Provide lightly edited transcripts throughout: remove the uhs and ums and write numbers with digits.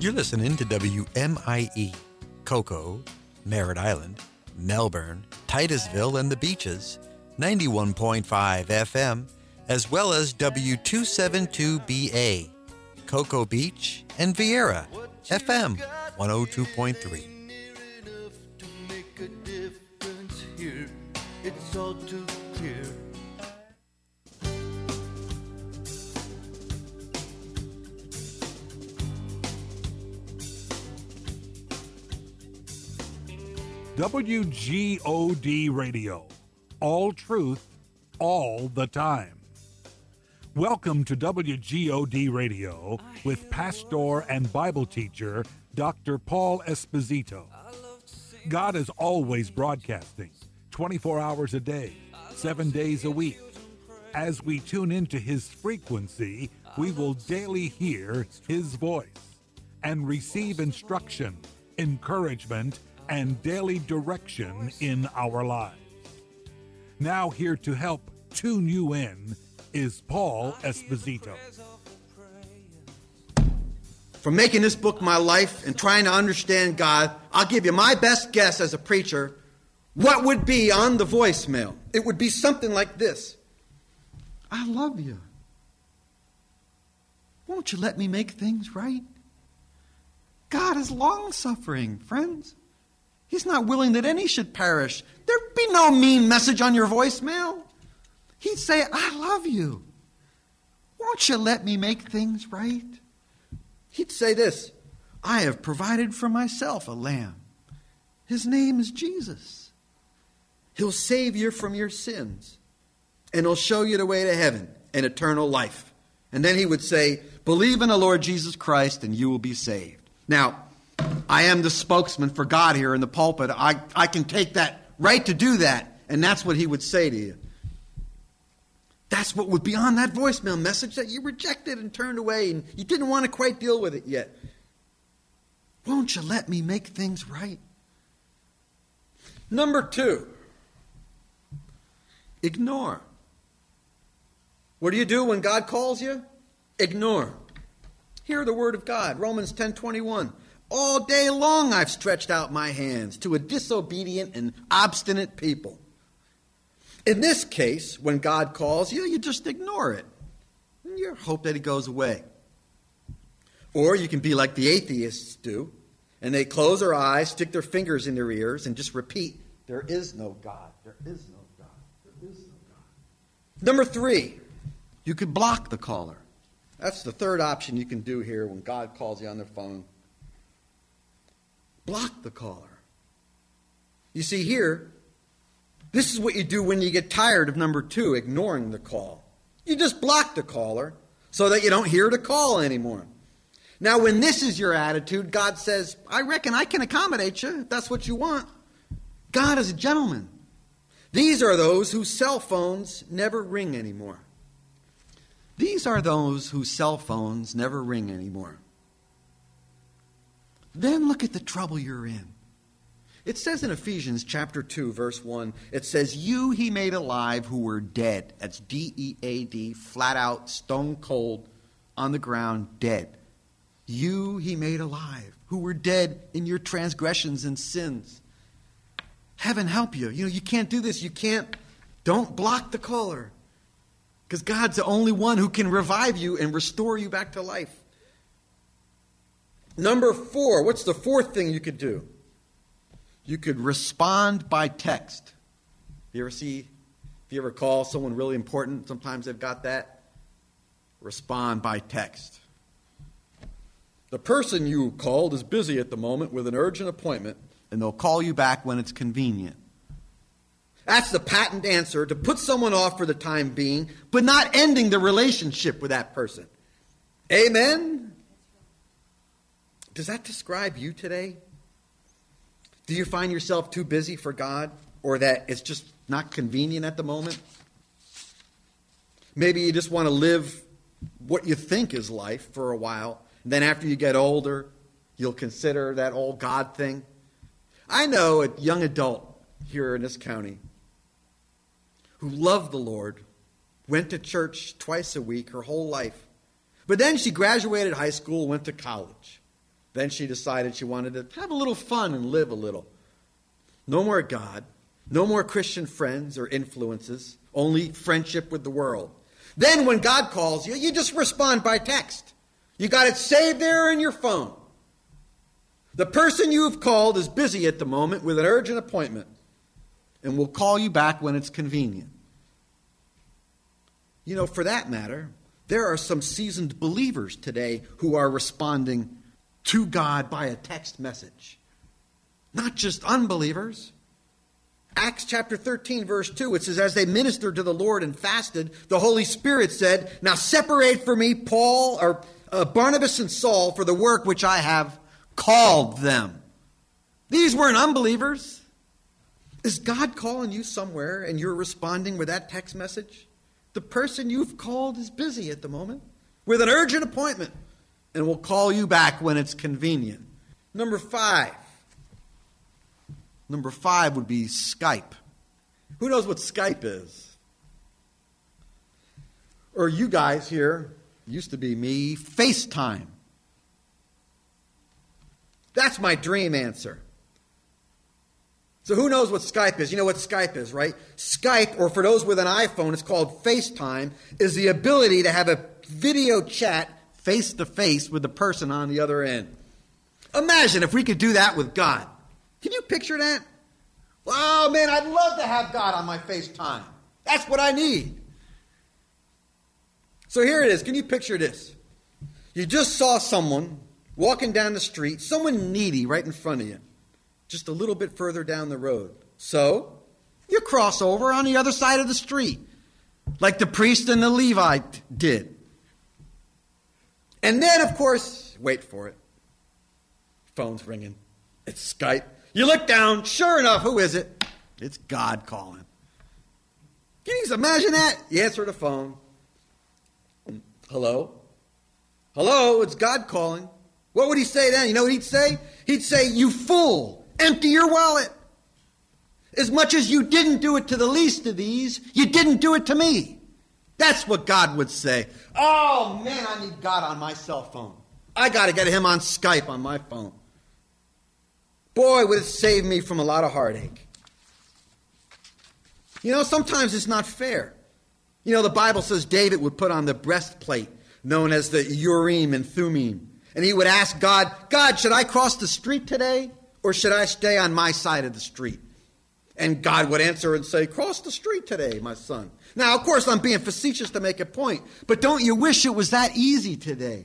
You're listening to WMIE, Cocoa, Merritt Island, Melbourne, Titusville, and the Beaches, 91.5 FM, as well as W272BA, Cocoa Beach, and Vieira, FM 102.3. It's all too clear. WGOD Radio. All truth, all the time. Welcome to WGOD Radio with pastor and Bible teacher Dr. Paul Esposito. God is always broadcasting, 24 hours a day, 7 days a week. As we tune into His frequency, we will daily hear His voice and receive instruction, encouragement, and daily direction in our lives. Now here to help tune you in is Paul Esposito. From making this book my life and trying to understand God, I'll give you my best guess as a preacher what would be on the voicemail. It would be something like this. I love you. Won't you let me make things right? God is long-suffering, friends. He's not willing that any should perish. There'd be no mean message on your voicemail. He'd say, I love you. Won't you let me make things right? He'd say this, I have provided for myself a lamb. His name is Jesus. He'll save you from your sins, and he'll show you the way to heaven and eternal life. And then he would say, believe in the Lord Jesus Christ, and you will be saved. Now, I am the spokesman for God here in the pulpit. I can take that right to do that, and that's what he would say to you. That's what would be on that voicemail message that you rejected and turned away, and you didn't want to quite deal with it yet. Won't you let me make things right? Number 2, ignore. What do you do when God calls you? Ignore. Hear the word of God, Romans 10:21. All day long I've stretched out my hands to a disobedient and obstinate people. In this case, when God calls you, you just ignore it. And you hope that he goes away. Or you can be like the atheists do, and they close their eyes, stick their fingers in their ears, and just repeat, there is no God, there is no God, there is no God. Number 3, you could block the caller. That's the third option you can do here when God calls you on the phone. Block the caller. You see here, this is what you do when you get tired of number 2, ignoring the call. You just block the caller so that you don't hear the call anymore. Now, when this is your attitude, God says, I reckon I can accommodate you if that's what you want. God is a gentleman. These are those whose cell phones never ring anymore. These are those whose cell phones never ring anymore. Then look at the trouble you're in. It says in Ephesians chapter 2, verse 1, it says, you he made alive who were dead. That's D-E-A-D, flat out, stone cold, on the ground, dead. You he made alive who were dead in your transgressions and sins. Heaven help you. You can't do this. Don't block the caller. Because God's the only one who can revive you and restore you back to life. Number 4, what's the 4th thing you could do? You could respond by text. If you ever call someone really important, sometimes they've got that. Respond by text. The person you called is busy at the moment with an urgent appointment, and they'll call you back when it's convenient. That's the patent answer to put someone off for the time being, but not ending the relationship with that person. Amen? Does that describe you today? Do you find yourself too busy for God, or that it's just not convenient at the moment? Maybe you just want to live what you think is life for a while, and then after you get older, you'll consider that old God thing. I know a young adult here in this county who loved the Lord, went to church twice a week her whole life, but then she graduated high school, went to college. Then she decided she wanted to have a little fun and live a little. No more God, no more Christian friends or influences, only friendship with the world. Then when God calls you, you just respond by text. You got it saved there in your phone. The person you have called is busy at the moment with an urgent appointment and will call you back when it's convenient. You know, for that matter, there are some seasoned believers today who are responding to God by a text message. Not just unbelievers. Acts chapter 13, verse 2, it says, as they ministered to the Lord and fasted, the Holy Spirit said, now separate for me Barnabas and Saul for the work which I have called them. These weren't unbelievers. Is God calling you somewhere and you're responding with that text message? The person you've called is busy at the moment with an urgent appointment and will call you back when it's convenient. Number 5 would be Skype. Who knows what Skype is? Or you guys here, used to be me, FaceTime. That's my dream answer. So who knows what Skype is? You know what Skype is, right? Skype, or for those with an iPhone, it's called FaceTime, is the ability to have a video chat face-to-face with the person on the other end. Imagine if we could do that with God. Can you picture that? Oh, man, I'd love to have God on my FaceTime. That's what I need. So here it is. Can you picture this? You just saw someone walking down the street, someone needy right in front of you, just a little bit further down the road. So you cross over on the other side of the street, like the priest and the Levite did. And then, of course, wait for it. Phone's ringing. It's Skype. You look down. Sure enough, who is it? It's God calling. Can you imagine that? You answer the phone. Hello? Hello, it's God calling. What would he say then? You know what he'd say? He'd say, you fool, empty your wallet. As much as you didn't do it to the least of these, you didn't do it to me. That's what God would say. Oh, man, I need God on my cell phone. I got to get him on Skype on my phone. Boy, would it save me from a lot of heartache. You know, sometimes it's not fair. You know, the Bible says David would put on the breastplate known as the Urim and Thummim. And he would ask God, God, should I cross the street today or should I stay on my side of the street? And God would answer and say, cross the street today, my son. Now, of course, I'm being facetious to make a point, but don't you wish it was that easy today?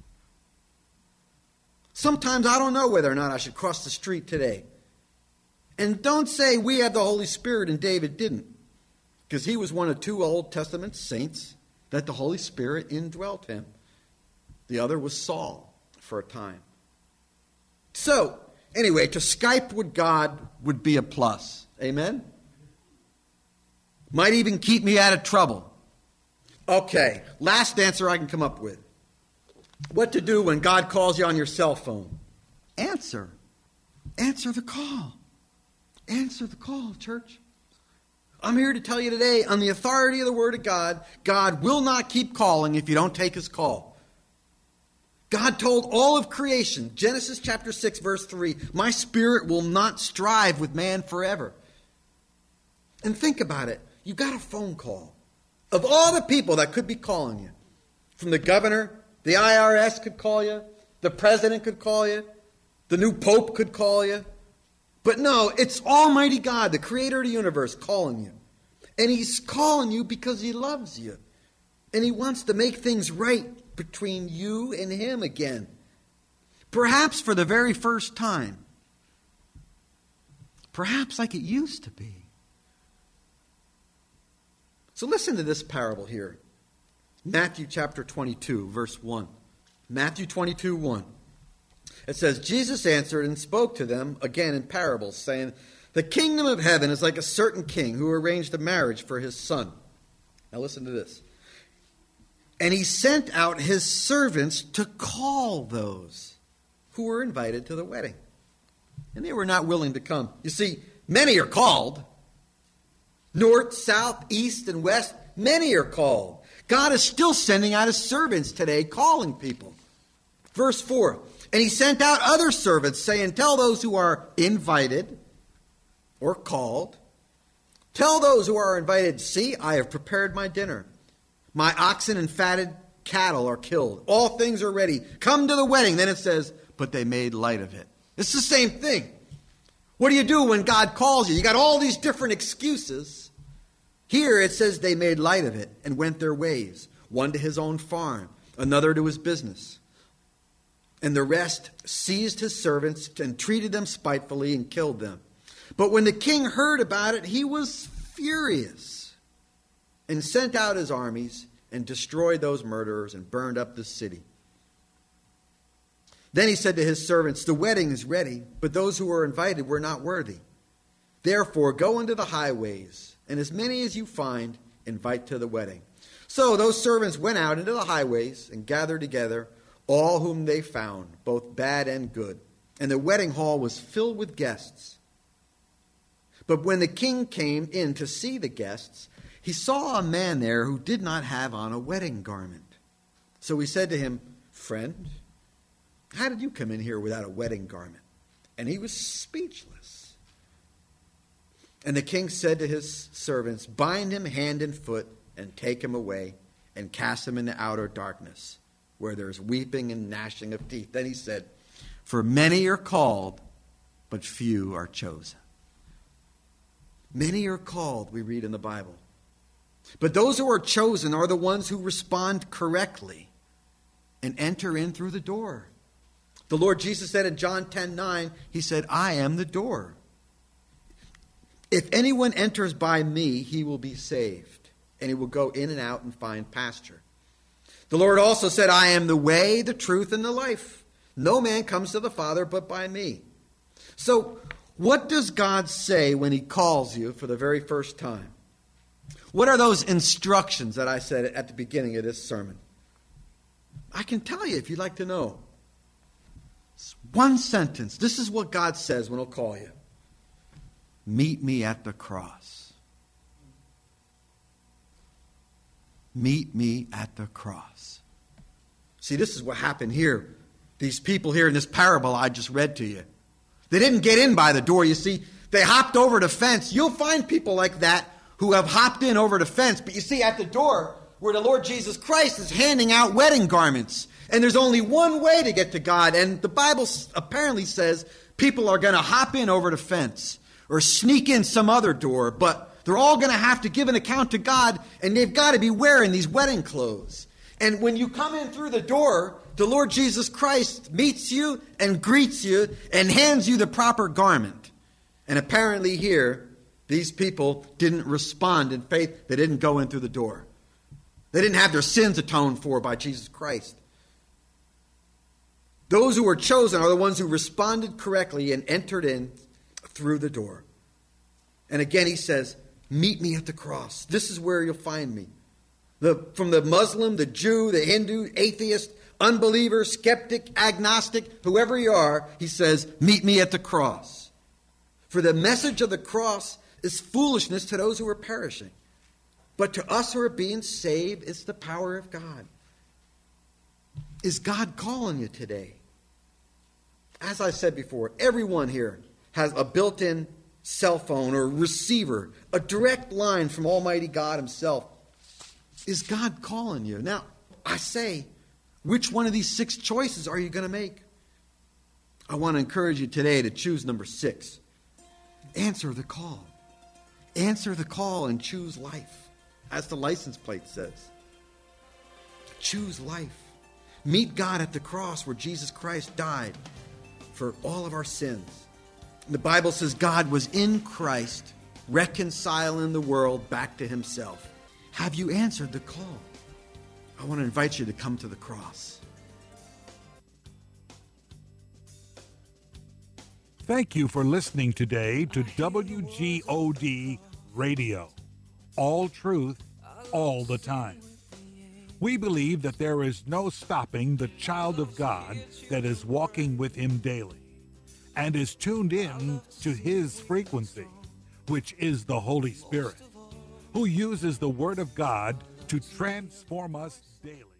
Sometimes I don't know whether or not I should cross the street today. And don't say we have the Holy Spirit and David didn't, because he was one of 2 Old Testament saints that the Holy Spirit indwelt him. The other was Saul for a time. So, anyway, to Skype with God would be a plus. Amen? Might even keep me out of trouble. Okay, last answer I can come up with. What to do when God calls you on your cell phone? Answer. Answer the call. Answer the call, church. I'm here to tell you today, on the authority of the Word of God, God will not keep calling if you don't take his call. God told all of creation, Genesis chapter 6, verse 3, my spirit will not strive with man forever. And think about it. You got a phone call. Of all the people that could be calling you, from the governor, the IRS could call you, the president could call you, the new pope could call you. But no, it's Almighty God, the creator of the universe, calling you. And he's calling you because he loves you. And he wants to make things right between you and him again. Perhaps for the very first time. Perhaps like it used to be. So listen to this parable here. Matthew chapter 22, verse 1. Matthew 22, 1. It says, Jesus answered and spoke to them again in parables, saying, the kingdom of heaven is like a certain king who arranged a marriage for his son. Now listen to this. And he sent out his servants to call those who were invited to the wedding. And they were not willing to come. You see, many are called. North, south, east, and west, many are called. God is still sending out his servants today, calling people. Verse 4, And he sent out other servants, saying, tell those who are invited or called, tell those who are invited, see, I have prepared my dinner. My oxen and fatted cattle are killed. All things are ready. Come to the wedding. Then it says, but they made light of it. It's the same thing. What do you do when God calls you? You got all these different excuses. Here it says they made light of it and went their ways, one to his own farm, another to his business. And the rest seized his servants and treated them spitefully and killed them. But when the king heard about it, he was furious and sent out his armies and destroyed those murderers and burned up the city. Then he said to his servants, the wedding is ready, but those who were invited were not worthy. Therefore, go into the highways, and as many as you find, invite to the wedding. So those servants went out into the highways and gathered together all whom they found, both bad and good. And the wedding hall was filled with guests. But when the king came in to see the guests, he saw a man there who did not have on a wedding garment. So he said to him, friend, how did you come in here without a wedding garment? And he was speechless. And the king said to his servants, bind him hand and foot and take him away and cast him into outer darkness, where there is weeping and gnashing of teeth. Then he said, for many are called, but few are chosen. Many are called, we read in the Bible. But those who are chosen are the ones who respond correctly and enter in through the door. The Lord Jesus said in John 10:9, he said, I am the door. If anyone enters by me, he will be saved, and he will go in and out and find pasture. The Lord also said, I am the way, the truth, and the life. No man comes to the Father but by me. So, what does God say when he calls you for the very first time? What are those instructions that I said at the beginning of this sermon? I can tell you if you'd like to know. It's one sentence. This is what God says when he'll call you. Meet me at the cross. Meet me at the cross. See, this is what happened here. These people here in this parable I just read to you. They didn't get in by the door, you see. They hopped over the fence. You'll find people like that who have hopped in over the fence. But you see, at the door where the Lord Jesus Christ is handing out wedding garments. And there's only one way to get to God. And the Bible apparently says people are going to hop in over the fence or sneak in some other door. But they're all going to have to give an account to God. And they've got to be wearing these wedding clothes. And when you come in through the door, the Lord Jesus Christ meets you and greets you and hands you the proper garment. And apparently here, these people didn't respond in faith. They didn't go in through the door. They didn't have their sins atoned for by Jesus Christ. Those who were chosen are the ones who responded correctly and entered in through the door. And again he says, meet me at the cross. This is where you'll find me. From the Muslim, the Jew, the Hindu, atheist, unbeliever, skeptic, agnostic, whoever you are, he says, meet me at the cross. For the message of the cross is foolishness to those who are perishing. But to us who are being saved, it's the power of God. Is God calling you today? As I said before, everyone here has a built-in cell phone or receiver, a direct line from Almighty God himself. Is God calling you? Now, I say, which one of these 6 choices are you going to make? I want to encourage you today to choose number 6. Answer the call. Answer the call and choose life, as the license plate says. Choose life. Meet God at the cross where Jesus Christ died for all of our sins. And the Bible says God was in Christ, reconciling the world back to himself. Have you answered the call? I want to invite you to come to the cross. Thank you for listening today to WGOD Radio. All truth, all the time. We believe that there is no stopping the child of God that is walking with him daily and is tuned in to his frequency, which is the Holy Spirit, who uses the Word of God to transform us daily.